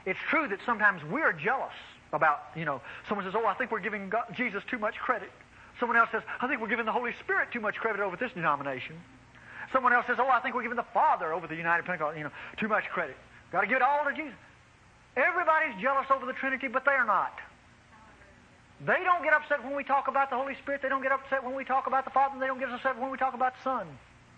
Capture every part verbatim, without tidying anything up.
it's true that sometimes we're jealous about, you know, someone says, oh, I think we're giving God, Jesus too much credit. Someone else says, I think we're giving the Holy Spirit too much credit over this denomination. Someone else says, oh, I think we're giving the Father over the United Pentecostal, you know, too much credit. Got to give it all to Jesus. Everybody's jealous over the Trinity, but they are not. They don't get upset when we talk about the Holy Spirit. They don't get upset when we talk about the Father. And they don't get upset when we talk about the Son.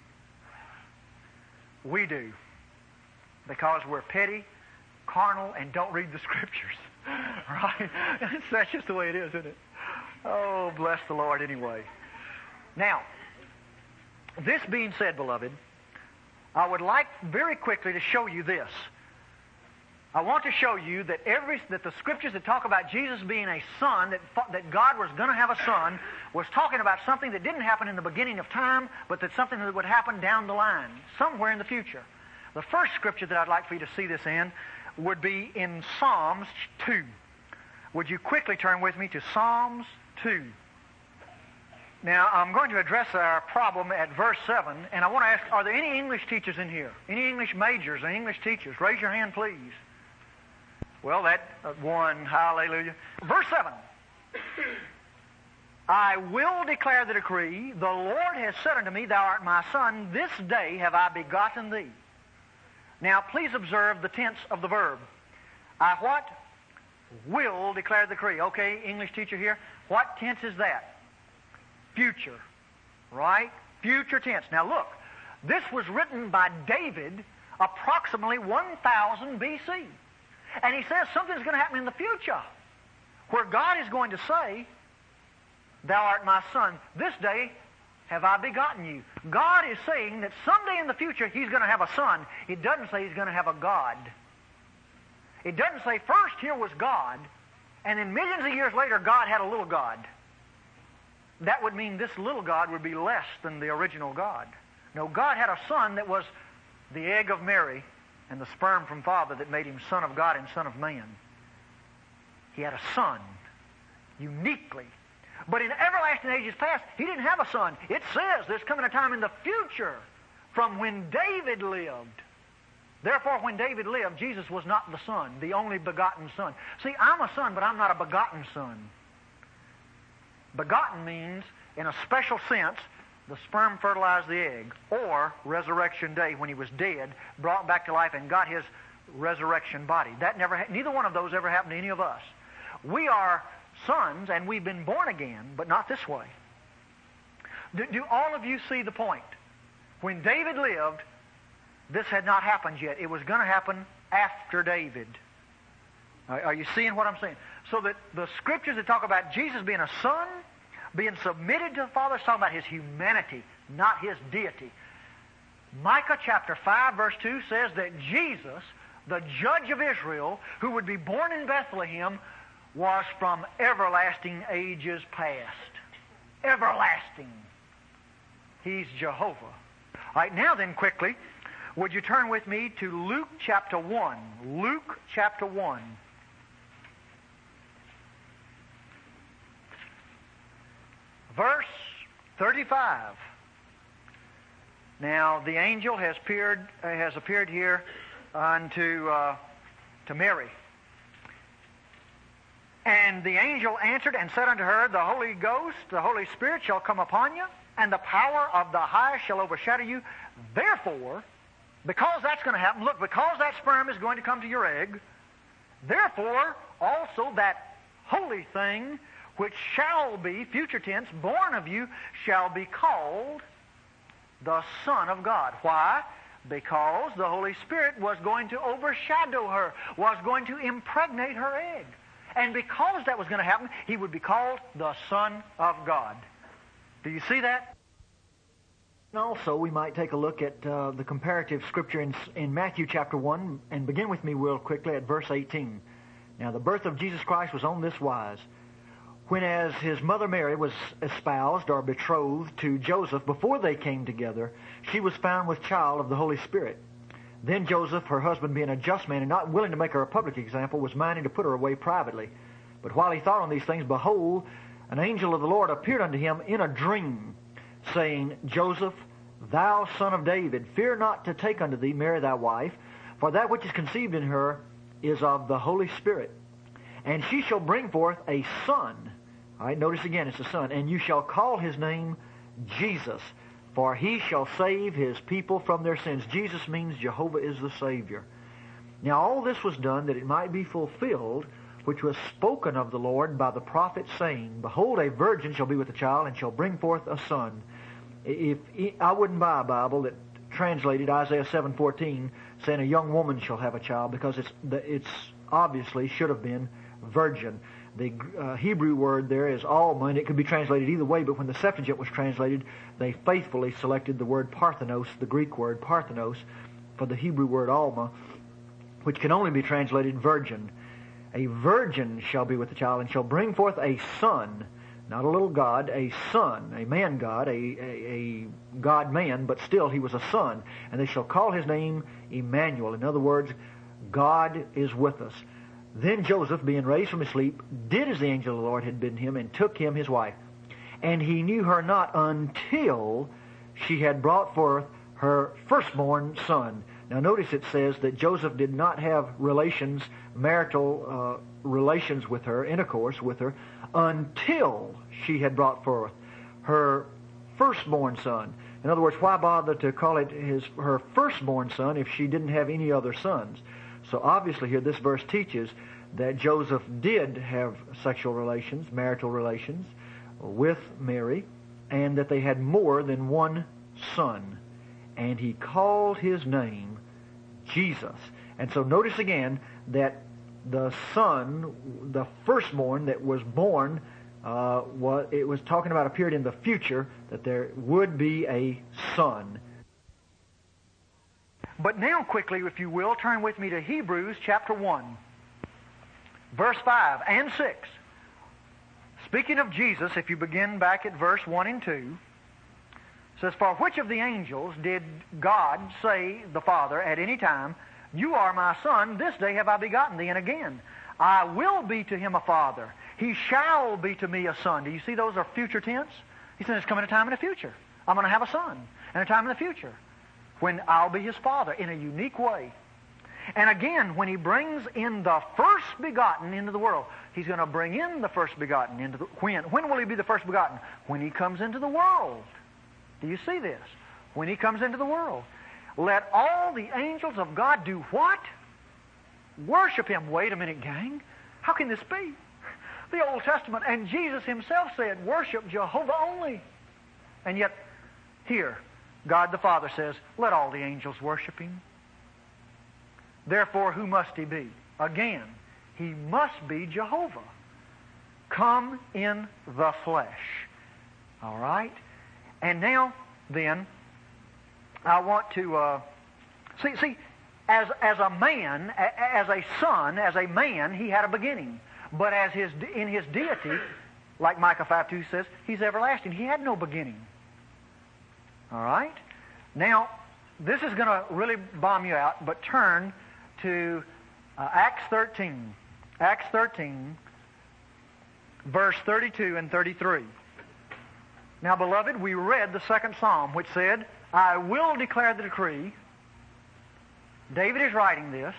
We do. Because we're petty, carnal, and don't read the Scriptures. Right? That's just the way it is, isn't it? Oh, bless the Lord anyway. Now, this being said, beloved, I would like very quickly to show you this. I want to show you that every that the Scriptures that talk about Jesus being a son, that, that God was going to have a son, was talking about something that didn't happen in the beginning of time, but that's something that would happen down the line, somewhere in the future. The first Scripture that I'd like for you to see this in would be in Psalms two. Would you quickly turn with me to Psalms two? Now, I'm going to address our problem at verse seven, and I want to ask, are there any English teachers in here? Any English majors or English teachers? Raise your hand, please. Well, that uh, one, hallelujah. Verse seven. I will declare the decree, the Lord has said unto me, thou art my son, this day have I begotten thee. Now, please observe the tense of the verb. I what? Will declare the decree. Okay, English teacher here. What tense is that? Future. Right? Future tense. Now look, this was written by David approximately one thousand B C. And he says something's going to happen in the future where God is going to say, thou art my son, this day have I begotten you. God is saying that someday in the future he's going to have a son. It doesn't say he's going to have a God. It doesn't say first here was God, and then millions of years later God had a little God. That would mean this little God would be less than the original God. No, God had a son that was the egg of Mary and the sperm from Father that made him Son of God and Son of Man. He had a son, uniquely. But in everlasting ages past, he didn't have a son. It says there's coming a time in the future from when David lived. Therefore, when David lived, Jesus was not the son, the only begotten son. See, I'm a son, but I'm not a begotten son. Begotten means, in a special sense, the sperm fertilized the egg, or resurrection day when he was dead, brought back to life and got his resurrection body. That never, ha- neither one of those ever happened to any of us. We are sons and we've been born again, but not this way. Do, do all of you see the point? When David lived, this had not happened yet. It was going to happen after David. Are, are you seeing what I'm saying? So that the Scriptures that talk about Jesus being a son, being submitted to the Father, is talking about his humanity, not his deity. Micah chapter five verse two says that Jesus, the judge of Israel, who would be born in Bethlehem, was from everlasting ages past. Everlasting. He's Jehovah. All right, now then, quickly, would you turn with me to Luke chapter one? Luke chapter one. Verse thirty-five. Now, the angel has appeared, uh, has appeared here unto uh, to Mary. And the angel answered and said unto her, the Holy Ghost, the Holy Spirit shall come upon you, and the power of the highest shall overshadow you. Therefore, because that's going to happen, look, because that sperm is going to come to your egg, therefore also that holy thing which shall be, future tense, born of you, shall be called the Son of God. Why? Because the Holy Spirit was going to overshadow her, was going to impregnate her egg. And because that was going to happen, he would be called the Son of God. Do you see that? Also, we might take a look at uh, the comparative scripture in, in Matthew chapter one, and begin with me real quickly at verse eighteen. Now, the birth of Jesus Christ was on this wise. When as his mother Mary was espoused or betrothed to Joseph, before they came together, she was found with child of the Holy Spirit. Then Joseph, her husband, being a just man and not willing to make her a public example, was minded to put her away privately. But while he thought on these things, behold, an angel of the Lord appeared unto him in a dream, saying, Joseph, thou son of David, fear not to take unto thee Mary thy wife, for that which is conceived in her is of the Holy Spirit. And she shall bring forth a son. All right, notice again, it's a son. And you shall call his name Jesus, for he shall save his people from their sins. Jesus means Jehovah is the Savior. Now all this was done that it might be fulfilled, which was spoken of the Lord by the prophet, saying, Behold, a virgin shall be with a child, and shall bring forth a son. If I wouldn't buy a Bible that translated Isaiah seven fourteen, saying a young woman shall have a child, because it's it's obviously should have been virgin. The uh, Hebrew word there is alma, and it could be translated either way, but when the Septuagint was translated, they faithfully selected the word parthenos, the Greek word parthenos, for the Hebrew word alma, which can only be translated virgin. A virgin shall be with the child, and shall bring forth a son, not a little God, a son, a man God, a, a, a God-man, but still he was a son. And they shall call his name Emmanuel. In other words, God is with us. Then Joseph, being raised from his sleep, did as the angel of the Lord had bidden him, and took him his wife. And he knew her not until she had brought forth her firstborn son. Now notice it says that Joseph did not have relations, marital uh, relations with her, intercourse with her, until she had brought forth her firstborn son. In other words, why bother to call it his her firstborn son if she didn't have any other sons? So obviously here this verse teaches that Joseph did have sexual relations, marital relations with Mary, and that they had more than one son. And he called his name Jesus. And so notice again that the son, the firstborn that was born, uh, was, it was talking about a period in the future that there would be a son. But now quickly, if you will, turn with me to Hebrews chapter one, verse five and six. Speaking of Jesus, if you begin back at verse one and two, it says, For which of the angels did God say, the Father, at any time, You are my son, this day have I begotten thee? And again, I will be to him a father. He shall be to me a son. Do you see those are future tense? He said, there's coming a time in the future. I'm going to have a son. And a time in the future when I'll be his father in a unique way. And again, when he brings in the first begotten into the world, he's going to bring in the first begotten into the... When? When will he be the first begotten? When he comes into the world. Do you see this? When he comes into the world. Let all the angels of God do what? Worship him. Wait a minute, gang. How can this be? The Old Testament and Jesus himself said, worship Jehovah only. And yet, here, God the Father says, let all the angels worship him. Therefore, who must he be? Again, he must be Jehovah, come in the flesh. All right? And now, then, I want to uh, see. See, as as a man, as a son, as a man, he had a beginning. But as his in his deity, like Micah five two says, he's everlasting. He had no beginning. All right. Now, this is going to really bomb you out. But turn to uh, Acts thirteen. Acts thirteen, verse thirty-two and thirty-three. Now, beloved, we read the second psalm, which said, I will declare the decree. David is writing this.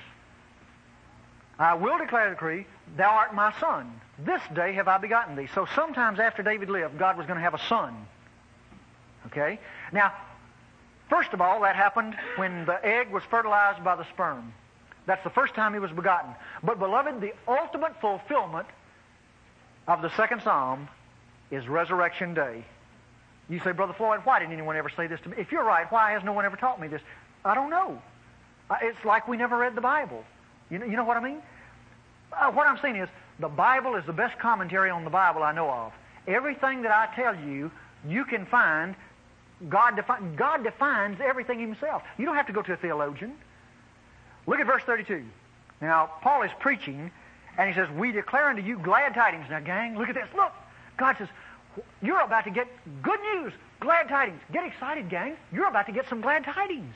I will declare the decree, thou art my son. This day have I begotten thee. So sometimes after David lived, God was going to have a son. Okay? Now, first of all, that happened when the egg was fertilized by the sperm. That's the first time he was begotten. But, beloved, the ultimate fulfillment of the second psalm is resurrection day. You say, Brother Floyd, why didn't anyone ever say this to me? If you're right, why has no one ever taught me this? I don't know. It's like we never read the Bible. You know, you know what I mean? Uh, what I'm saying is, the Bible is the best commentary on the Bible I know of. Everything that I tell you, you can find, God, defi- God defines everything himself. You don't have to go to a theologian. Look at verse thirty-two. Now, Paul is preaching, and he says, we declare unto you glad tidings. Now, gang, look at this. Look, God says, you're about to get good news, glad tidings. Get excited, gang. You're about to get some glad tidings.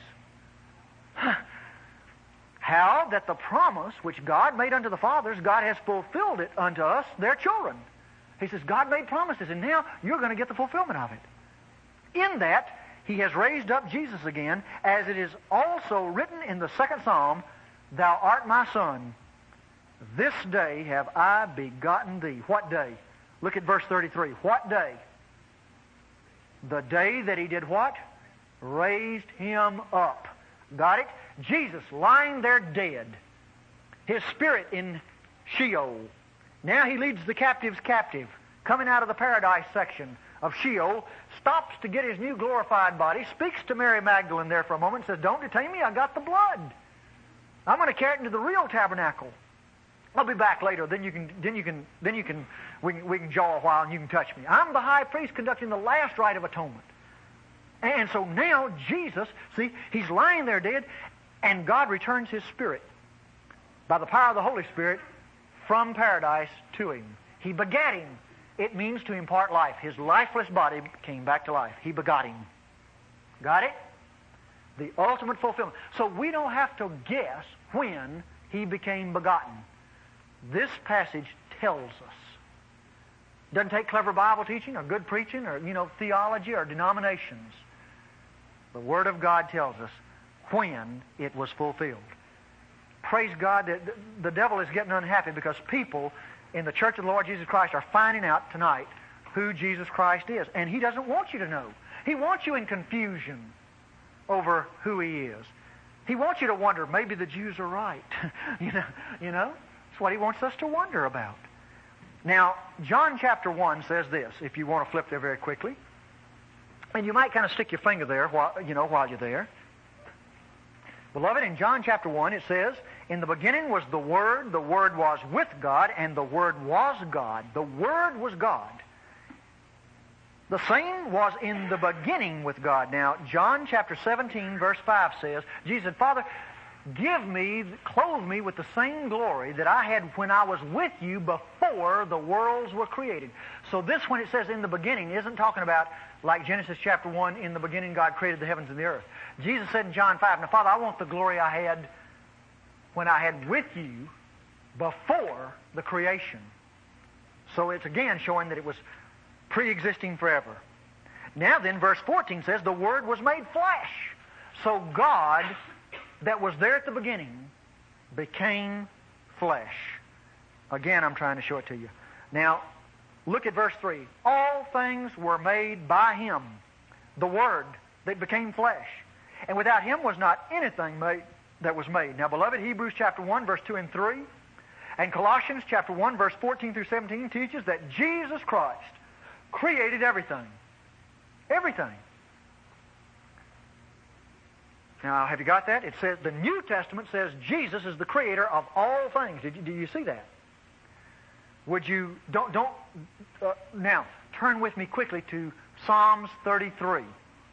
How that the promise which God made unto the fathers, God has fulfilled it unto us, their children. He says, God made promises, and now you're going to get the fulfillment of it. In that, he has raised up Jesus again, as it is also written in the second psalm, thou art my son, this day have I begotten thee. What day? Look at verse thirty-three. What day? The day that he did what? Raised him up. Got it? Jesus lying there dead. His spirit in Sheol. Now he leads the captives captive. Coming out of the paradise section of Sheol, stops to get his new glorified body, speaks to Mary Magdalene there for a moment, says, don't detain me, I got the blood. I'm going to carry it into the real tabernacle. I'll be back later, then you can, then you can, then you can, we can, we can jaw a while and you can touch me. I'm the high priest conducting the last rite of atonement. And so now Jesus, see, he's lying there dead, and God returns his spirit by the power of the Holy Spirit from paradise to him. He begat him. It means to impart life. His lifeless body came back to life. He begot him. Got it? The ultimate fulfillment. So we don't have to guess when he became begotten. This passage tells us. Doesn't take clever Bible teaching or good preaching or, you know, theology or denominations. The Word of God tells us when it was fulfilled. Praise God that the devil is getting unhappy because people in the Church of the Lord Jesus Christ are finding out tonight who Jesus Christ is. And he doesn't want you to know. He wants you in confusion over who he is. He wants you to wonder, maybe the Jews are right. you know, you know? That's what he wants us to wonder about. Now, John chapter one says this, if you want to flip there very quickly. And you might kind of stick your finger there while, you know, while you're there. Beloved, in John chapter one it says, in the beginning was the Word, the Word was with God, and the Word was God. The Word was God. The same was in the beginning with God. Now, John chapter seventeen, verse five says, Jesus said, Father, give me, clothe me with the same glory that I had when I was with you before the worlds were created. So this, when it says in the beginning, isn't talking about, like Genesis chapter one, in the beginning God created the heavens and the earth. Jesus said in John five, now Father, I want the glory I had when I had with you before the creation. So it's again showing that it was pre-existing forever. Now then, verse fourteen says, the Word was made flesh. So God, that was there at the beginning, became flesh. Again, I'm trying to show it to you. Now, look at verse three. All things were made by Him, the Word that became flesh. And without Him was not anything made that was made. Now, beloved, Hebrews chapter one, verse two and three, and Colossians chapter one, verse fourteen through seventeen teaches that Jesus Christ created everything. Everything. Now, have you got that? It says, the New Testament says Jesus is the creator of all things. Did you, do you see that? Would you, don't, don't, uh, now, turn with me quickly to Psalms thirty-three.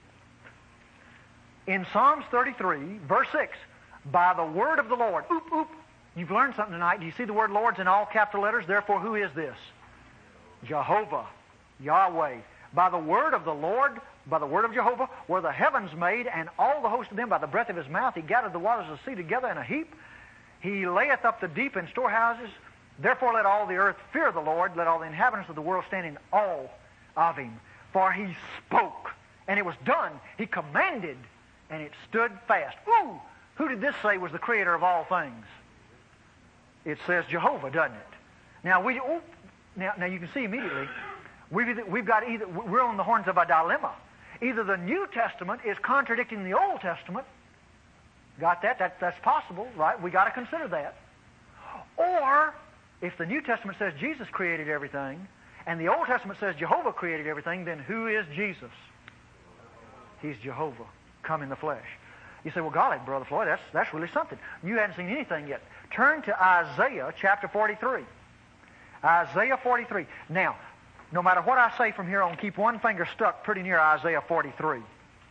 In Psalms thirty-three, verse six, by the word of the Lord, oop, oop, you've learned something tonight. Do you see the word Lord's in all capital letters? Therefore, who is this? Jehovah, Yahweh. By the word of the Lord, by the word of Jehovah, were the heavens made, and all the host of them by the breath of his mouth. He gathered the waters of the sea together in a heap. He layeth up the deep in storehouses. Therefore let all the earth fear the Lord. Let all the inhabitants of the world stand in awe of him. For he spoke, and it was done. He commanded, and it stood fast. Ooh! Who did this say was the creator of all things? It says Jehovah, doesn't it? Now, we, oh, now, now you can see immediately, we've, we've got either, we're on the horns of a dilemma. Either the New Testament is contradicting the Old Testament. Got that? that that's possible, right? We got to consider that. Or, if the New Testament says Jesus created everything, and the Old Testament says Jehovah created everything, then who is Jesus? He's Jehovah, come in the flesh. You say, well, golly, Brother Floyd, that's, that's really something. You hadn't seen anything yet. Turn to Isaiah chapter forty-three. Isaiah forty-three. Now, no matter what I say from here on, keep one finger stuck pretty near Isaiah forty-three.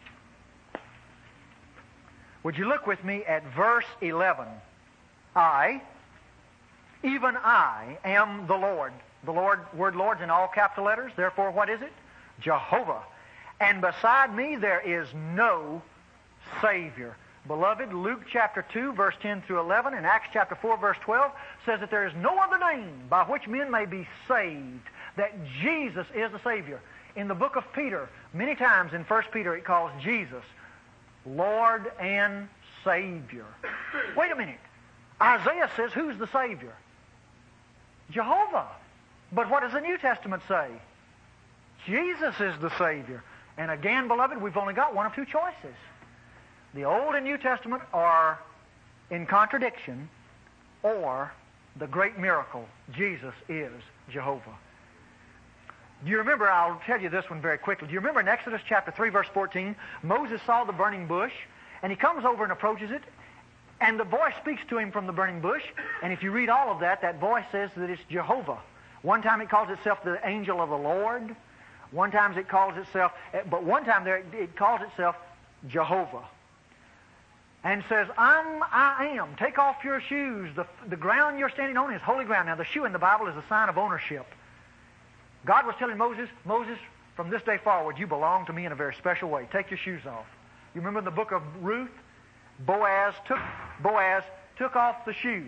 Would you look with me at verse eleven? I, even I, am the Lord. The Lord, word Lord's in all capital letters. Therefore, what is it? Jehovah. And beside me there is no Savior. Beloved, Luke chapter two, verse ten through eleven, and Acts chapter four, verse twelve, says that there is no other name by which men may be saved, that Jesus is the Savior. In the book of Peter, many times in First Peter, it calls Jesus Lord and Savior. Wait a minute. Isaiah says, who's the Savior? Jehovah. But what does the New Testament say? Jesus is the Savior. And again, beloved, we've only got one of two choices. The Old and New Testament are in contradiction, or the great miracle, Jesus is Jehovah. Do you remember, I'll tell you this one very quickly. Do you remember in Exodus chapter three, verse fourteen, Moses saw the burning bush, and he comes over and approaches it, and the voice speaks to him from the burning bush, and if you read all of that, that voice says that it's Jehovah. One time it calls itself the angel of the Lord. One time it calls itself, but one time there it calls itself Jehovah. And says, I'm, I am. Take off your shoes. The, the ground you're standing on is holy ground. Now, the shoe in the Bible is a sign of ownership. God was telling Moses, Moses, from this day forward, you belong to me in a very special way. Take your shoes off. You remember in the book of Ruth? Boaz took, Boaz took off the shoe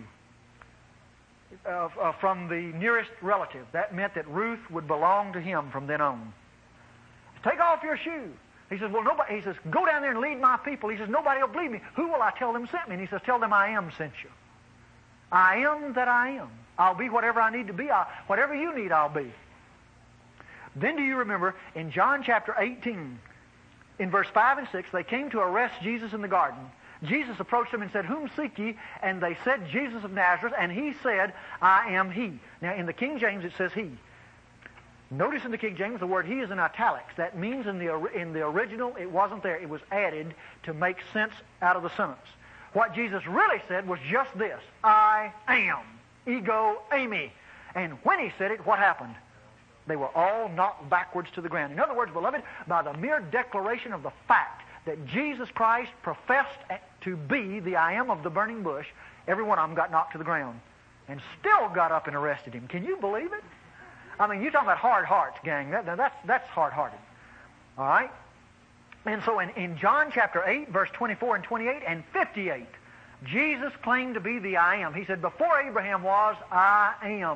uh, uh, from the nearest relative. That meant that Ruth would belong to him from then on. Take off your shoe. He says, well, nobody, he says, go down there and lead my people. He says, nobody will believe me. Who will I tell them sent me? And he says, tell them I am sent you. I am that I am. I'll be whatever I need to be. I'll, whatever you need, I'll be. Then do you remember in John chapter eighteen, in verse five and six, they came to arrest Jesus in the garden. Jesus approached them and said, whom seek ye? And they said, Jesus of Nazareth. And he said, I am he. Now, in the King James, it says he. Notice in the King James, the word he is in italics. That means in the, in the original, it wasn't there. It was added to make sense out of the sentence. What Jesus really said was just this, I am. Ego eimi. And when he said it, what happened? They were all knocked backwards to the ground. In other words, beloved, by the mere declaration of the fact that Jesus Christ professed to be the I am of the burning bush, every one of them got knocked to the ground and still got up and arrested him. Can you believe it? I mean, you're talking about hard hearts, gang. That, that's, that's hard-hearted. All right? And so in, in John chapter eight, verse twenty-four and twenty-eight and fifty-eight, Jesus claimed to be the I am. He said, before Abraham was, I am.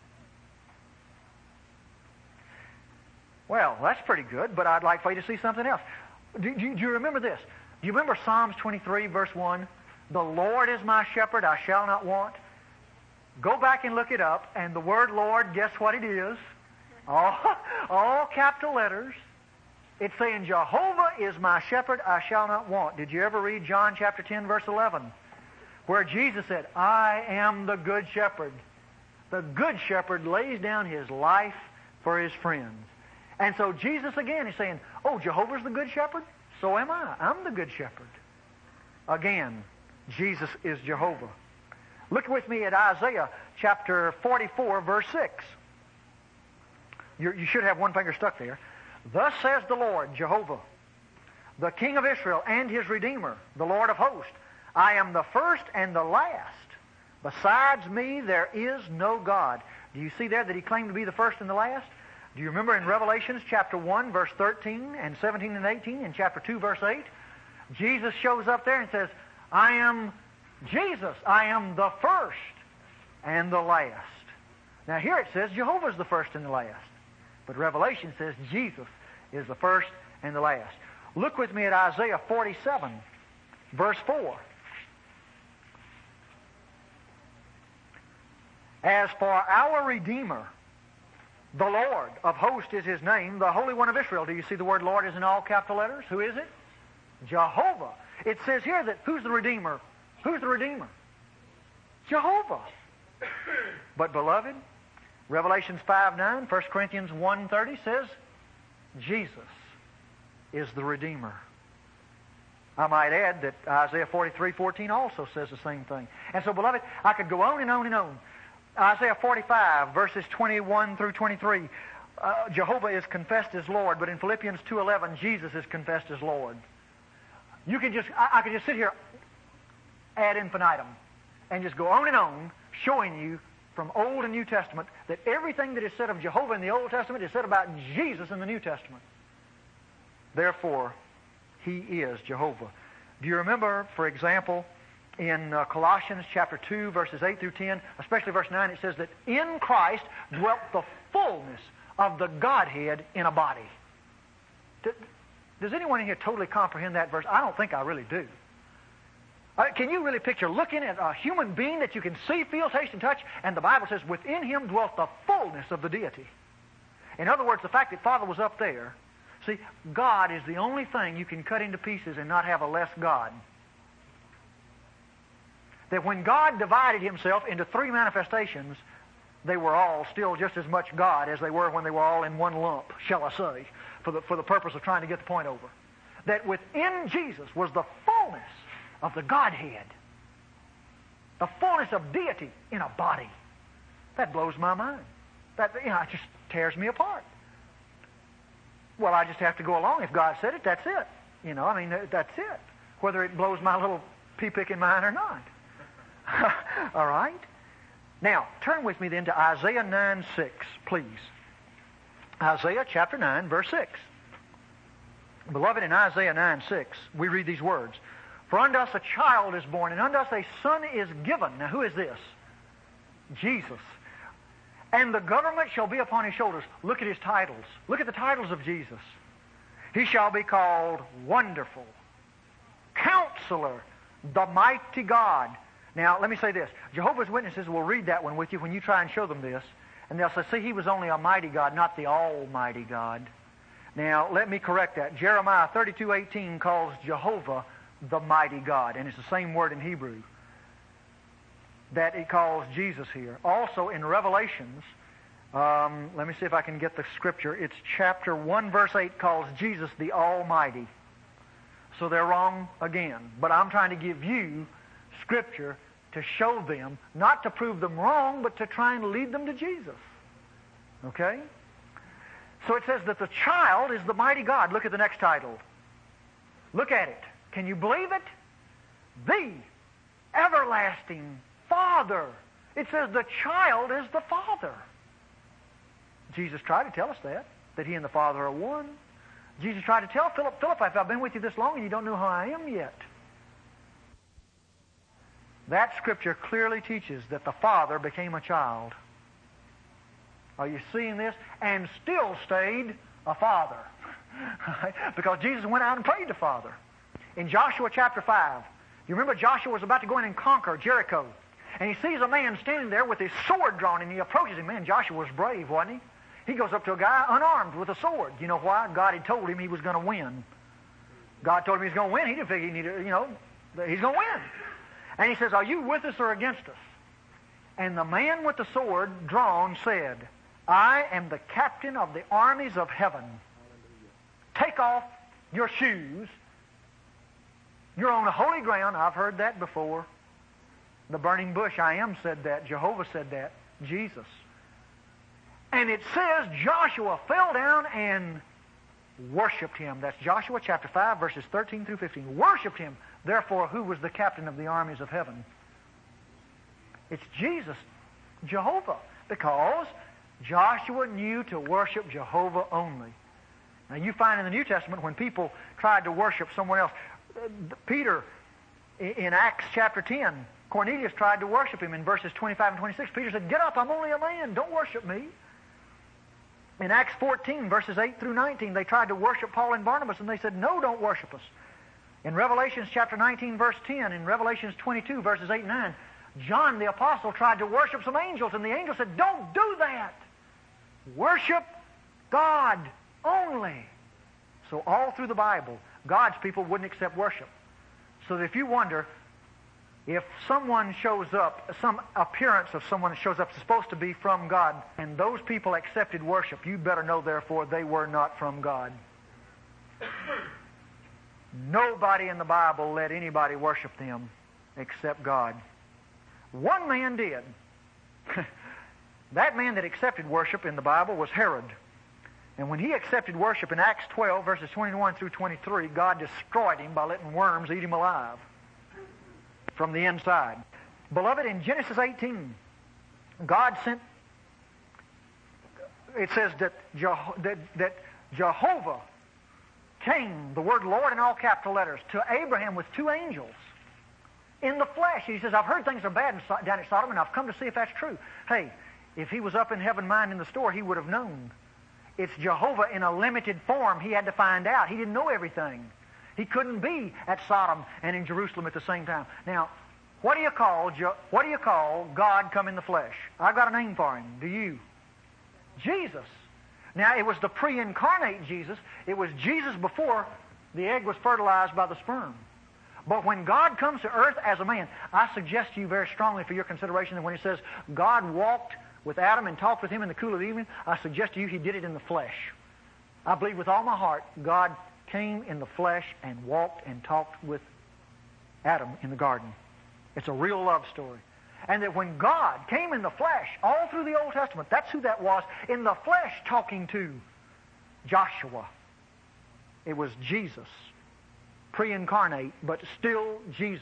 Well, that's pretty good, but I'd like for you to see something else. Do, do, do you remember this? Do you remember Psalms twenty-three, verse one? The Lord is my shepherd, I shall not want. Go back and look it up, and the word Lord, guess what it is? All, all capital letters. It's saying, Jehovah is my shepherd, I shall not want. Did you ever read John chapter ten, verse eleven? Where Jesus said, I am the good shepherd. The good shepherd lays down his life for his friends. And so Jesus again is saying, oh, Jehovah's the good shepherd? So am I. I'm the good shepherd. Again, Jesus is Jehovah. Look with me at Isaiah chapter forty-four, verse six. You're, you should have one finger stuck there. Thus says the Lord, Jehovah, the King of Israel and his Redeemer, the Lord of hosts. I am the first and the last. Besides me, there is no God. Do you see there that he claimed to be the first and the last? Do you remember in Revelations chapter one, verse thirteen and seventeen and eighteen, and chapter two, verse eight? Jesus shows up there and says, I am Jesus. I am the first and the last. Now here it says Jehovah's the first and the last. But Revelation says Jesus is the first and the last. Look with me at Isaiah forty-seven, verse four. As for our Redeemer, the Lord of hosts is his name, the Holy One of Israel. Do you see the word Lord is in all capital letters? Who is it? Jehovah. It says here that who's the Redeemer? Who's the Redeemer? Jehovah. But beloved, Revelations five nine, First Corinthians one thirty says, Jesus is the Redeemer. I might add that Isaiah forty-three fourteen also says the same thing. And so, beloved, I could go on and on and on. Isaiah forty-five, verses twenty-one through twenty-three, uh, Jehovah is confessed as Lord, but in Philippians two eleven, Jesus is confessed as Lord. You can just, I, I could just sit here ad infinitum and just go on and on showing you from Old and New Testament that everything that is said of Jehovah in the Old Testament is said about Jesus in the New Testament. Therefore, he is Jehovah. Do you remember, for example, in uh, Colossians chapter two, verses eight through ten, especially verse nine, it says that in Christ dwelt the fullness of the Godhead in a body. Does anyone in here totally comprehend that verse? I don't think I really do. Uh, can you really picture looking at a human being that you can see, feel, taste, and touch, and the Bible says within him dwelt the fullness of the deity. In other words, the fact that Father was up there, see, God is the only thing you can cut into pieces and not have a less God. That when God divided himself into three manifestations, they were all still just as much God as they were when they were all in one lump, shall I say, for the, for the purpose of trying to get the point over. That within Jesus was the fullness of the Godhead. The fullness of deity in a body. That blows my mind. That, you know, it just tears me apart. Well, I just have to go along. If God said it, that's it. You know, I mean, that's it. Whether it blows my little pea-picking mind or not. All right? Now, turn with me then to Isaiah nine six, please. Isaiah chapter nine, verse six. Beloved, in Isaiah nine six, we read these words. For unto us a child is born, and unto us a son is given. Now, who is this? Jesus. And the government shall be upon his shoulders. Look at his titles. Look at the titles of Jesus. He shall be called Wonderful, Counselor, the Mighty God. Now, let me say this. Jehovah's Witnesses will read that one with you when you try and show them this. And they'll say, see, he was only a mighty God, not the Almighty God. Now, let me correct that. Jeremiah thirty-two eighteen calls Jehovah the Mighty God. And it's the same word in Hebrew that it calls Jesus here. Also in Revelations, um, let me see if I can get the scripture. It's chapter one, verse eight calls Jesus the Almighty. So they're wrong again. But I'm trying to give you scripture to show them, not to prove them wrong, but to try and lead them to Jesus. Okay? So it says that the child is the mighty God. Look at the next title. Look at it. Can you believe it? The everlasting Father. It says the child is the Father. Jesus tried to tell us that, that he and the Father are one. Jesus tried to tell Philip, Philip, if I've been with you this long and you don't know who I am yet. That scripture clearly teaches that the Father became a child. Are you seeing this? And still stayed a father. Because Jesus went out and prayed to Father. In Joshua chapter five, you remember Joshua was about to go in and conquer Jericho. And he sees a man standing there with his sword drawn, and he approaches him. Man, Joshua was brave, wasn't he? He goes up to a guy unarmed with a sword. You know why? God had told him he was going to win. God told him he was going to win. He didn't figure he needed, you know, he's going to win. And he says, are you with us or against us? And the man with the sword drawn said, I am the captain of the armies of heaven. Take off your shoes. You're on a holy ground. I've heard that before. The burning bush, I am said that. Jehovah said that. Jesus. And it says Joshua fell down and worshipped him. That's Joshua chapter five, verses thirteen through fifteen. Worshipped him. Therefore, who was the captain of the armies of heaven? It's Jesus, Jehovah. Because Joshua knew to worship Jehovah only. Now, you find in the New Testament when people tried to worship someone else, Peter, in Acts chapter ten, Cornelius tried to worship him in verses twenty-five and twenty-six. Peter said, get up, I'm only a man, don't worship me. In Acts fourteen, verses eight through nineteen, they tried to worship Paul and Barnabas, and they said, no, don't worship us. In Revelations chapter nineteen, verse ten, in Revelations twenty-two, verses eight and nine, John the apostle tried to worship some angels, and the angel said, don't do that. Worship God only. So all through the Bible, God's people wouldn't accept worship. So that if you wonder, if someone shows up, some appearance of someone that shows up is supposed to be from God, and those people accepted worship, you better know, therefore, they were not from God. Nobody in the Bible let anybody worship them except God. One man did. That man that accepted worship in the Bible was Herod. And when he accepted worship in Acts twelve, verses twenty-one through twenty-three, God destroyed him by letting worms eat him alive from the inside. Beloved, in Genesis eighteen, God sent, it says that, Jeho- that, that Jehovah came, the word Lord in all capital letters, to Abraham with two angels in the flesh. He says, I've heard things are bad down at Sodom, and I've come to see if that's true. Hey, if he was up in heaven minding the store, he would have known. It's Jehovah in a limited form. He had to find out. He didn't know everything. He couldn't be at Sodom and in Jerusalem at the same time. Now, what do you call what do you call God come in the flesh? I've got a name for him. Do you? Jesus. Now, it was the pre-incarnate Jesus. It was Jesus before the egg was fertilized by the sperm. But when God comes to earth as a man, I suggest to you very strongly for your consideration that when he says God walked with Adam and talked with him in the cool of the evening, I suggest to you he did it in the flesh. I believe with all my heart God came in the flesh and walked and talked with Adam in the garden. It's a real love story. And that when God came in the flesh, all through the Old Testament, that's who that was, in the flesh talking to Joshua. It was Jesus. Pre-incarnate, but still Jesus.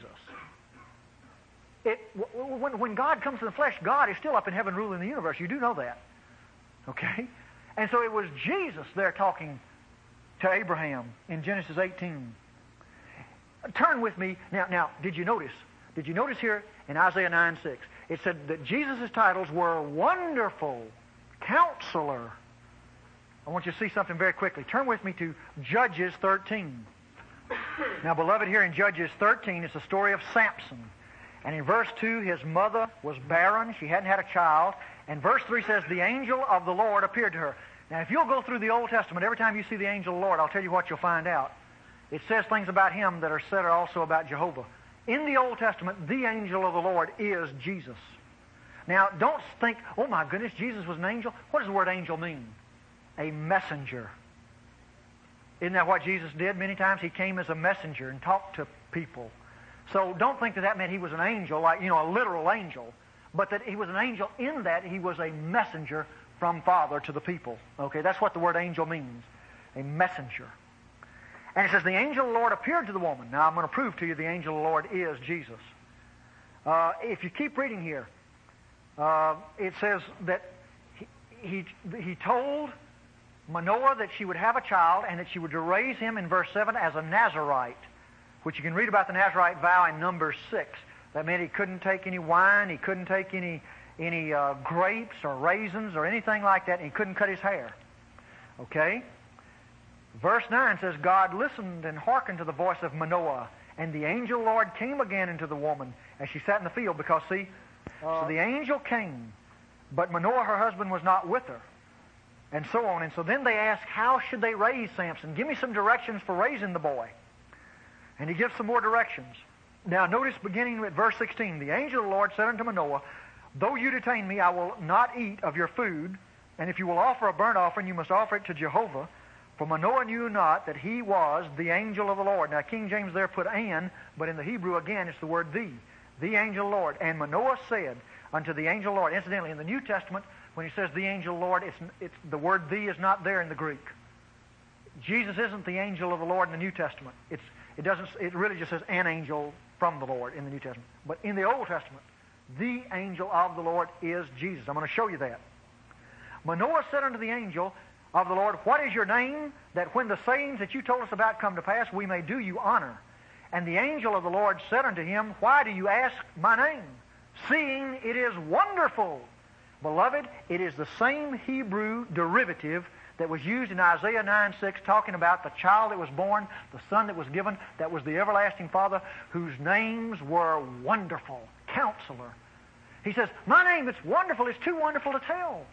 It, when, when God comes in the flesh, God is still up in heaven ruling the universe. You do know that. Okay? And so it was Jesus there talking to Abraham in Genesis eighteen. Turn with me. Now, now, did you notice? Did you notice here in Isaiah nine six? It said that Jesus' titles were Wonderful, Counselor. I want you to see something very quickly. Turn with me to Judges thirteen. Now, beloved, here in Judges thirteen, it's the story of Samson. And in verse two, his mother was barren. She hadn't had a child. And verse three says, the angel of the Lord appeared to her. Now, if you'll go through the Old Testament, every time you see the angel of the Lord, I'll tell you what you'll find out. It says things about him that are said also about Jehovah. In the Old Testament, the angel of the Lord is Jesus. Now, don't think, oh my goodness, Jesus was an angel. What does the word angel mean? A messenger. Isn't that what Jesus did? Many times he came as a messenger and talked to people. So don't think that that meant he was an angel, like, you know, a literal angel, but that he was an angel in that he was a messenger from Father to the people. Okay, that's what the word angel means, a messenger. And it says, the angel of the Lord appeared to the woman. Now, I'm going to prove to you the angel of the Lord is Jesus. Uh, if you keep reading here, uh, it says that he, he, he told Manoah that she would have a child and that she would raise him in verse seven as a Nazarite, which you can read about the Nazarite vow in Numbers six. That meant he couldn't take any wine, he couldn't take any, any uh, grapes or raisins or anything like that, and he couldn't cut his hair. Okay? Verse nine says, God listened and hearkened to the voice of Manoah, and the angel of the Lord came again into the woman as she sat in the field, because, see, uh, so the angel came, but Manoah, her husband, was not with her, and so on. And so then they asked, how should they raise Samson? Give me some directions for raising the boy. And he gives some more directions. Now, notice beginning at verse sixteen, the angel of the Lord said unto Manoah, though you detain me, I will not eat of your food, and if you will offer a burnt offering, you must offer it to Jehovah. For Manoah knew not that he was the angel of the Lord. Now, King James there put an, but in the Hebrew, again, it's the word the. The angel of the Lord. And Manoah said unto the angel of the Lord. Incidentally, in the New Testament, when he says the angel of the Lord, it's, it's, the word the is not there in the Greek. Jesus isn't the angel of the Lord in the New Testament. It's, it, doesn't, it really just says an angel from the Lord in the New Testament. But in the Old Testament, the angel of the Lord is Jesus. I'm going to show you that. Manoah said unto the angel of the Lord, what is your name, that when the sayings that you told us about come to pass, we may do you honor? And the angel of the Lord said unto him, why do you ask my name, seeing it is wonderful? Beloved, it is the same Hebrew derivative that was used in Isaiah nine six, talking about the child that was born, the son that was given, that was the everlasting Father, whose names were Wonderful, Counselor. He says, my name, it's wonderful, it's too wonderful to tell.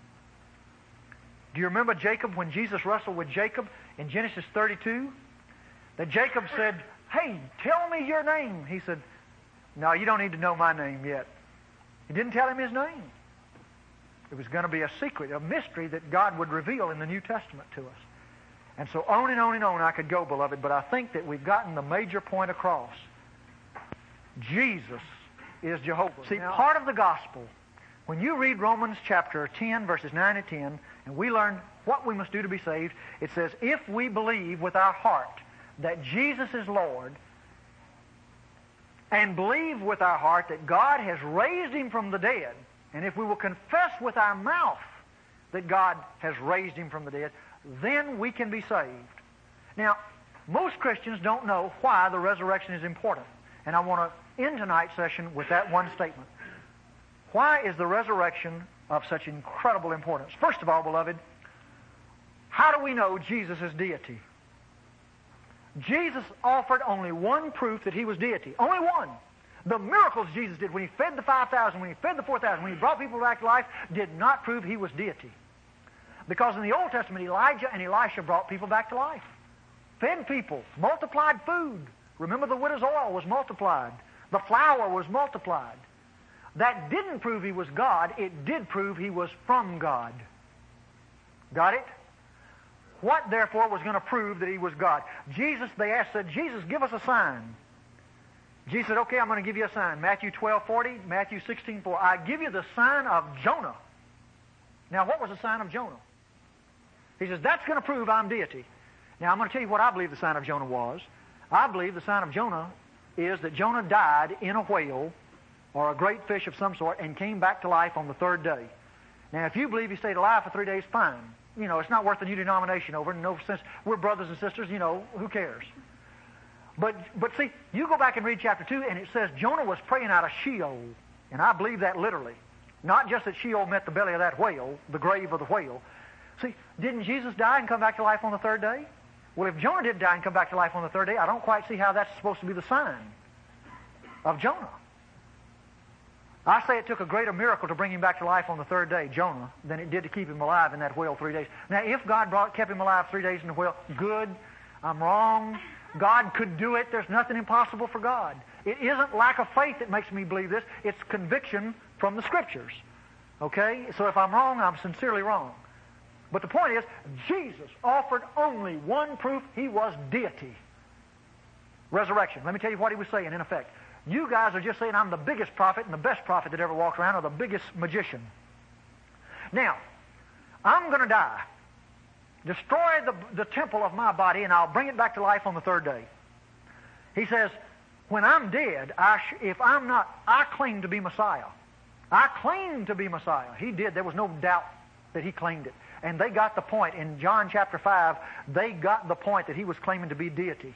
Do you remember Jacob, when Jesus wrestled with Jacob in Genesis thirty-two? That Jacob said, hey, tell me your name. He said, no, you don't need to know my name yet. He didn't tell him his name. It was going to be a secret, a mystery that God would reveal in the New Testament to us. And so on and on and on I could go, beloved, but I think that we've gotten the major point across. Jesus is Jehovah. See, now, part of the gospel, when you read Romans chapter ten, verses nine and ten, and we learn what we must do to be saved, it says, if we believe with our heart that Jesus is Lord, and believe with our heart that God has raised him from the dead, and if we will confess with our mouth that God has raised him from the dead, then we can be saved. Now, most Christians don't know why the resurrection is important. And I want to end tonight's session with that one statement. Why is the resurrection of such incredible importance? First of all, beloved, how do we know Jesus is deity? Jesus offered only one proof that he was deity. Only one. The miracles Jesus did when he fed the five thousand, when he fed the four thousand, when he brought people back to life, did not prove he was deity. Because in the Old Testament, Elijah and Elisha brought people back to life. Fed people, multiplied food. Remember, the widow's oil was multiplied. The flour was multiplied. That didn't prove he was God. It did prove he was from God. Got it? What, therefore, was going to prove that he was God? Jesus, they asked, said, Jesus, give us a sign. Jesus said, okay, I'm going to give you a sign. Matthew twelve forty, Matthew sixteen four. I give you the sign of Jonah. Now, what was the sign of Jonah? He says, that's going to prove I'm deity. Now, I'm going to tell you what I believe the sign of Jonah was. I believe the sign of Jonah is that Jonah died in a whale or a great fish of some sort and came back to life on the third day. Now, if you believe he stayed alive for three days, fine. You know, it's not worth a new denomination over. No sense. We're brothers and sisters, you know, who cares? But, but see, you go back and read chapter two, and it says Jonah was praying out of Sheol. And I believe that literally. Not just that Sheol meant the belly of that whale, the grave of the whale. See, didn't Jesus die and come back to life on the third day? Well, if Jonah did die and come back to life on the third day, I don't quite see how that's supposed to be the sign of Jonah. I say it took a greater miracle to bring him back to life on the third day, Jonah, than it did to keep him alive in that whale three days. Now, if God brought, kept him alive three days in the whale, good. I'm wrong. God could do it. There's nothing impossible for God. It isn't lack of faith that makes me believe this. It's conviction from the Scriptures. Okay? So if I'm wrong, I'm sincerely wrong. But the point is, Jesus offered only one proof he was deity. Resurrection. Let me tell you what he was saying, in effect. You guys are just saying I'm the biggest prophet and the best prophet that ever walked around, or the biggest magician. Now, I'm going to die. Destroy the, the temple of my body, and I'll bring it back to life on the third day. He says, when I'm dead, I sh- if I'm not, I claim to be Messiah. I claim to be Messiah. He did. There was no doubt that he claimed it. And they got the point. In John chapter five, they got the point that he was claiming to be deity.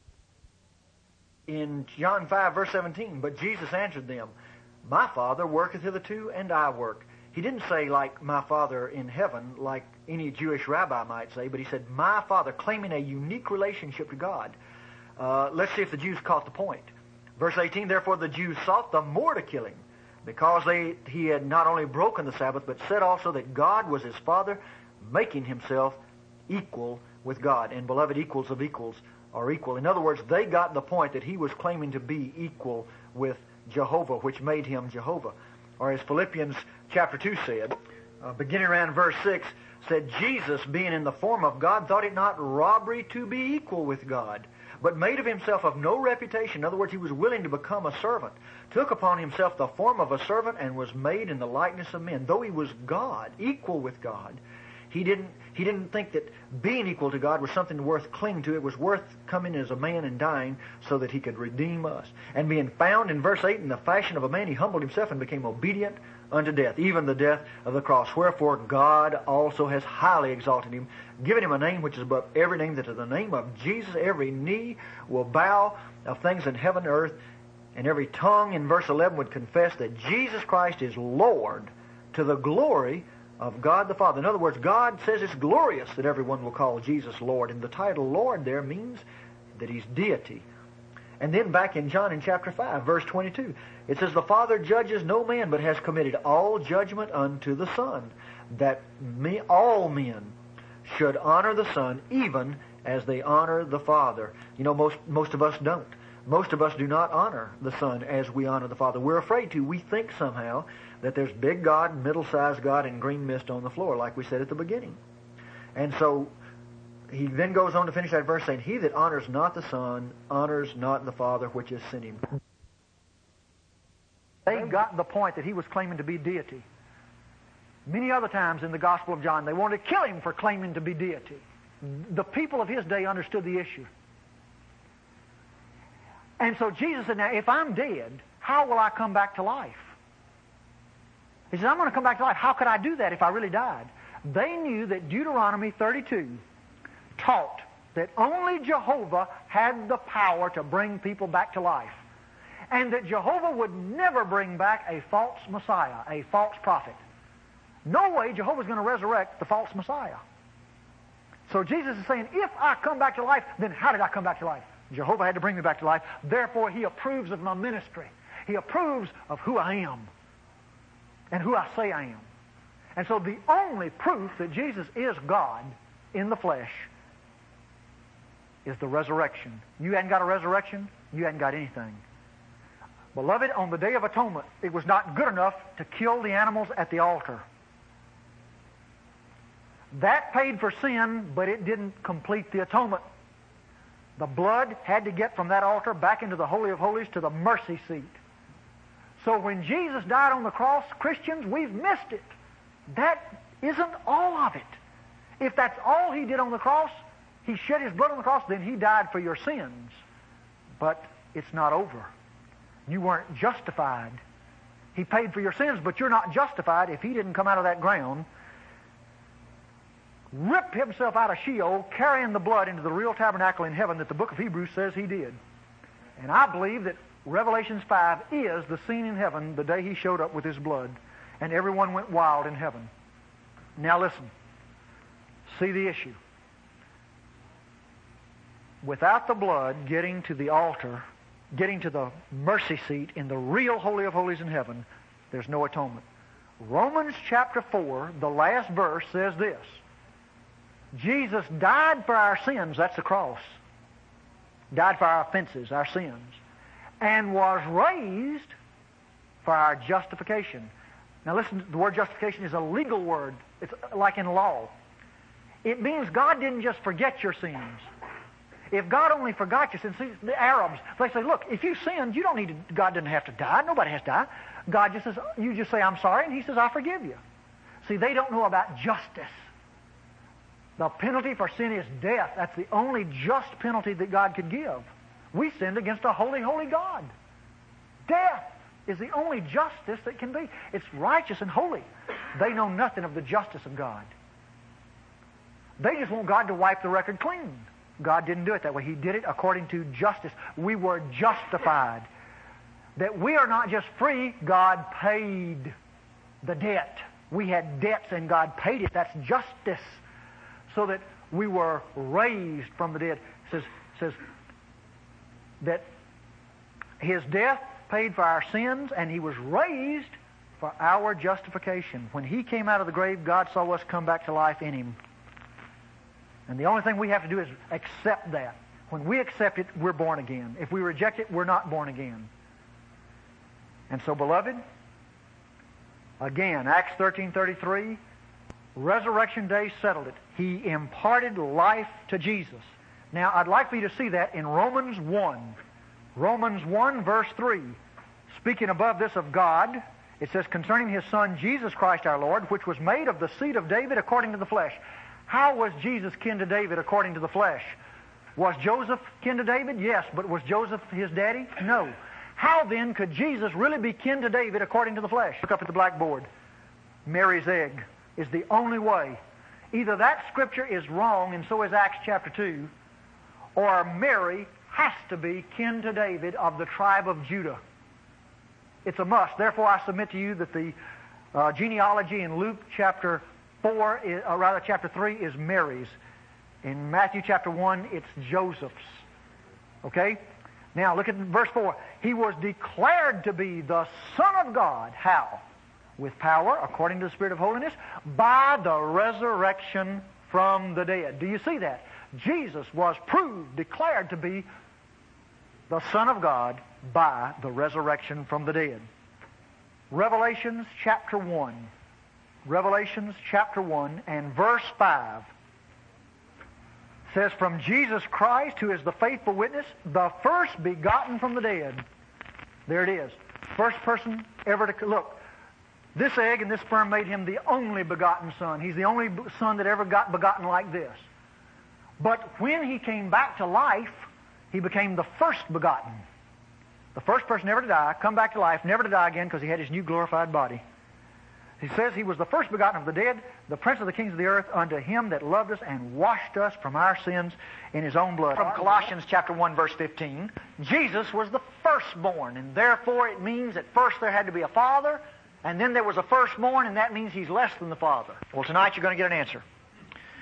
In John five, verse seventeen, but Jesus answered them, my Father worketh hitherto, and I work. He didn't say like my Father in heaven, like any Jewish rabbi might say, but he said my Father, claiming a unique relationship to God. Uh, let's see if the Jews caught the point. Verse eighteen, therefore the Jews sought the more to kill him, because they, he had not only broken the Sabbath, but said also that God was his Father, making himself equal with God. And beloved, equals of equals are equal. In other words, they got the point that he was claiming to be equal with Jehovah, which made him Jehovah. Or as Philippians chapter two said, uh, beginning around verse six, said, Jesus, being in the form of God, thought it not robbery to be equal with God, but made of himself of no reputation. In other words, he was willing to become a servant, took upon himself the form of a servant, and was made in the likeness of men. Though he was God, equal with God, he didn't, he didn't think that being equal to God was something worth clinging to. It was worth coming as a man and dying so that he could redeem us. And being found, in verse eight, in the fashion of a man, he humbled himself and became obedient unto death, even the death of the cross. Wherefore God also has highly exalted him, given him a name which is above every name, that to the name of Jesus every knee will bow, of things in heaven and earth, and every tongue, in verse eleven, would confess that Jesus Christ is Lord, to the glory of God the Father. In other words, God says it's glorious that everyone will call Jesus Lord. And the title Lord there means that he's deity. And then back in John in chapter five, verse twenty-two, it says, the Father judges no man, but has committed all judgment unto the Son, that me, all men should honor the Son, even as they honor the Father. You know, most, most of us don't. Most of us do not honor the Son as we honor the Father. We're afraid to. We think somehow that there's big God, middle-sized God, and green mist on the floor, like we said at the beginning. And so he then goes on to finish that verse saying, he that honors not the Son honors not the Father which has sent him. They got the point that he was claiming to be deity. Many other times in the Gospel of John, they wanted to kill him for claiming to be deity. The people of his day understood the issue. And so Jesus said, now, if I'm dead, how will I come back to life? He said, I'm going to come back to life. How could I do that if I really died? They knew that Deuteronomy thirty-two taught that only Jehovah had the power to bring people back to life. And that Jehovah would never bring back a false Messiah, a false prophet. No way Jehovah's going to resurrect the false Messiah. So Jesus is saying, if I come back to life, then how did I come back to life? Jehovah had to bring me back to life. Therefore, He approves of my ministry. He approves of who I am and who I say I am. And so the only proof that Jesus is God in the flesh is the resurrection. You hadn't got a resurrection, you hadn't got anything. Beloved, on the Day of Atonement, it was not good enough to kill the animals at the altar. That paid for sin, but it didn't complete the atonement. The blood had to get from that altar back into the Holy of Holies to the mercy seat. So when Jesus died on the cross, Christians, we've missed it. That isn't all of it. If that's all He did on the cross, He shed His blood on the cross, then He died for your sins. But it's not over. You weren't justified. He paid for your sins, but you're not justified if He didn't come out of that ground, rip Himself out of Sheol, carrying the blood into the real tabernacle in heaven that the book of Hebrews says He did. And I believe that Revelations five is the scene in heaven the day He showed up with His blood, and everyone went wild in heaven. Now listen. See the issue. Without the blood getting to the altar, getting to the mercy seat in the real Holy of Holies in heaven, there's no atonement. Romans chapter four, the last verse, says this. Jesus died for our sins, that's the cross. Died for our offenses, our sins. And was raised for our justification. Now listen, the word justification is a legal word. It's like in law. It means God didn't just forget your sins. If God only forgot your sins, see, the Arabs, they say, look, if you sinned, you don't need to, God doesn't have to die. Nobody has to die. God just says, you just say, I'm sorry, and He says, I forgive you. See, they don't know about justice. The penalty for sin is death. That's the only just penalty that God could give. We sinned against a holy, holy God. Death is the only justice that can be. It's righteous and holy. They know nothing of the justice of God. They just want God to wipe the record clean. God didn't do it that way. He did it according to justice. We were justified. That we are not just free, God paid the debt. We had debts and God paid it. That's justice. So that we were raised from the dead. It says, says that His death paid for our sins and He was raised for our justification. When He came out of the grave, God saw us come back to life in Him. And the only thing we have to do is accept that. When we accept it, we're born again. If we reject it, we're not born again. And so, beloved, again, Acts thirteen thirty-three, Resurrection Day settled it. He imparted life to Jesus. Now, I'd like for you to see that in Romans one. Romans one, verse three. Speaking above this of God, it says, concerning His Son, Jesus Christ our Lord, which was made of the seed of David according to the flesh. How was Jesus kin to David according to the flesh? Was Joseph kin to David? Yes, but was Joseph his daddy? No. How then could Jesus really be kin to David according to the flesh? Look up at the blackboard. Mary's egg is the only way. Either that scripture is wrong, and so is Acts chapter two, or Mary has to be kin to David of the tribe of Judah. It's a must. Therefore, I submit to you that the uh, genealogy in Luke chapter four, is, or rather chapter three, is Mary's. In Matthew chapter one, it's Joseph's. Okay? Now, look at verse four. He was declared to be the Son of God. How? With power, according to the Spirit of holiness, by the resurrection from the dead. Do you see that? Jesus was proved, declared to be the Son of God by the resurrection from the dead. Revelations chapter one. Revelations chapter one and verse five says, from Jesus Christ, who is the faithful witness, the first begotten from the dead. There it is. First person ever to... Look, this egg and this sperm made Him the only begotten Son. He's the only Son that ever got begotten like this. But when He came back to life, He became the first begotten. The first person ever to die, come back to life, never to die again because He had His new glorified body. He says He was the first begotten of the dead, the prince of the kings of the earth, unto Him that loved us and washed us from our sins in His own blood. From Colossians chapter one, verse fifteen, Jesus was the firstborn, and therefore it means that first there had to be a father, and then there was a firstborn, and that means He's less than the father. Well, tonight you're going to get an answer.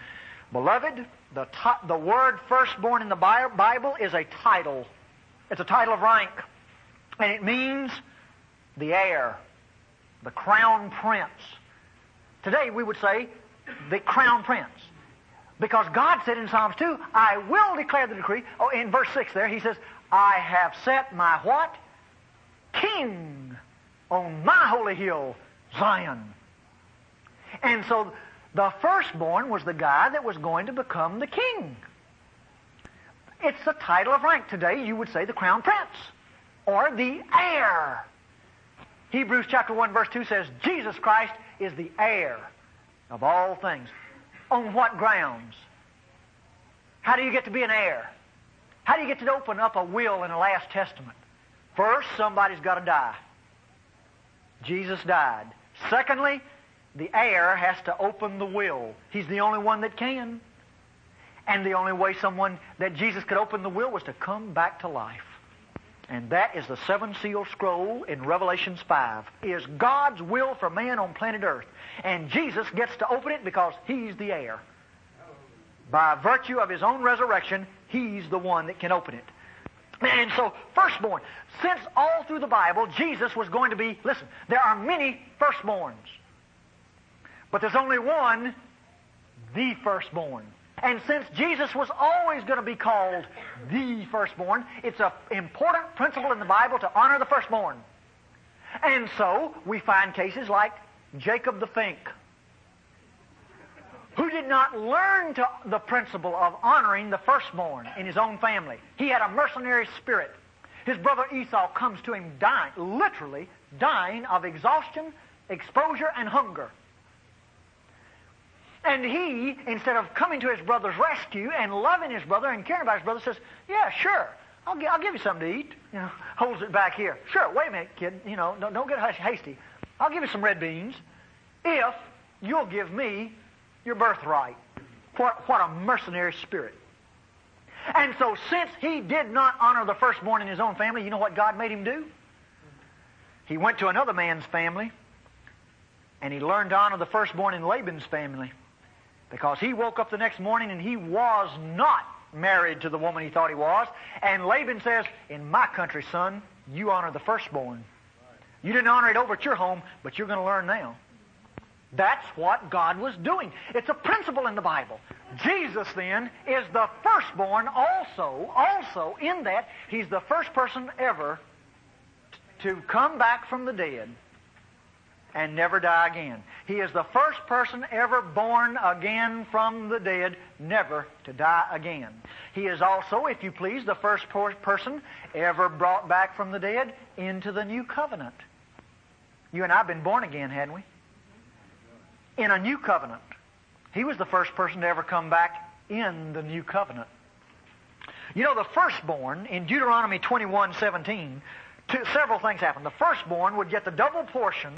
Beloved, the, ti- the word firstborn in the Bi- Bible is a title. It's a title of rank. And it means the heir, the crown prince. Today we would say the crown prince. Because God said in Psalms two, I will declare the decree. Oh, in verse six there, He says, I have set my what? King on my holy hill, Zion. And so the firstborn was the guy that was going to become the king. It's the title of rank. Today you would say the crown prince or the heir. Hebrews chapter one verse two says, Jesus Christ is the heir of all things. On what grounds? How do you get to be an heir? How do you get to open up a will in a last testament? First, somebody's got to die. Jesus died. Secondly, the heir has to open the will. He's the only one that can. And the only way someone that Jesus could open the will was to come back to life. And that is the seven-seal scroll in Revelation five. Is God's will for man on planet Earth. And Jesus gets to open it because He's the heir. By virtue of His own resurrection, He's the one that can open it. And so, firstborn. Since all through the Bible, Jesus was going to be, listen, there are many firstborns. But there's only one, the firstborn. And since Jesus was always going to be called the firstborn, it's an important principle in the Bible to honor the firstborn. And so, we find cases like Jacob the Fink, who did not learn to the principle of honoring the firstborn in his own family. He had a mercenary spirit. His brother Esau comes to him dying, literally dying of exhaustion, exposure, and hunger. And he, instead of coming to his brother's rescue and loving his brother and caring about his brother, says, yeah, sure, I'll, gi- I'll give you something to eat. You know, holds it back here. Sure, wait a minute, kid. You know, don't, don't get hasty. I'll give you some red beans if you'll give me your birthright. What, what a mercenary spirit. And so since he did not honor the firstborn in his own family, you know what God made him do? He went to another man's family, and he learned to honor the firstborn in Laban's family. Because he woke up the next morning and he was not married to the woman he thought he was. And Laban says, in my country, son, you honor the firstborn. You didn't honor it over at your home, but you're going to learn now. That's what God was doing. It's a principle in the Bible. Jesus, then, is the firstborn also, also in that He's the first person ever to come back from the dead and never die again. He is the first person ever born again from the dead, never to die again. He is also, if you please, the first person ever brought back from the dead into the new covenant. You and I have been born again, hadn't we? In a new covenant. He was the first person to ever come back in the new covenant. You know, the firstborn, in Deuteronomy twenty-one seventeen, two, several things happen. The firstborn would get the double portion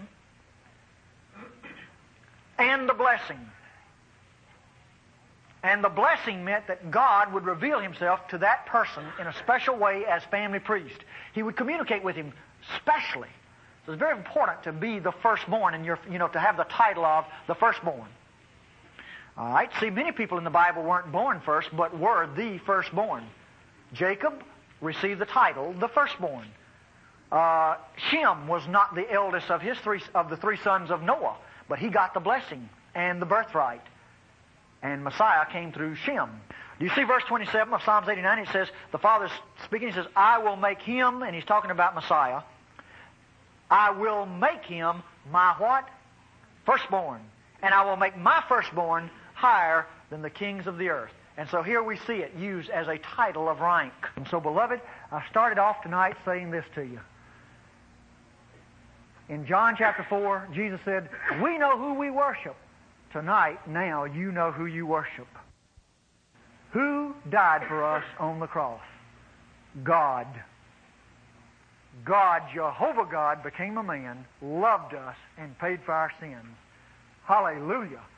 and the blessing. And the blessing meant that God would reveal Himself to that person in a special way as family priest. He would communicate with him specially. So it's very important to be the firstborn and your, you know, to have the title of the firstborn. All right. See, many people in the Bible weren't born first, but were the firstborn. Jacob received the title, the firstborn. Uh, Shem was not the eldest of his three of the three sons of Noah, but he got the blessing and the birthright. And Messiah came through Shem. Do you see verse twenty-seven of Psalms eighty-nine? It says, the Father's speaking, He says, I will make him, and He's talking about Messiah, I will make him my what? Firstborn. And I will make my firstborn higher than the kings of the earth. And so here we see it used as a title of rank. And so, beloved, I started off tonight saying this to you. In John chapter four, Jesus said, we know who we worship. Tonight, now, you know who you worship. Who died for us on the cross? God. God, Jehovah God, became a man, loved us, and paid for our sins. Hallelujah.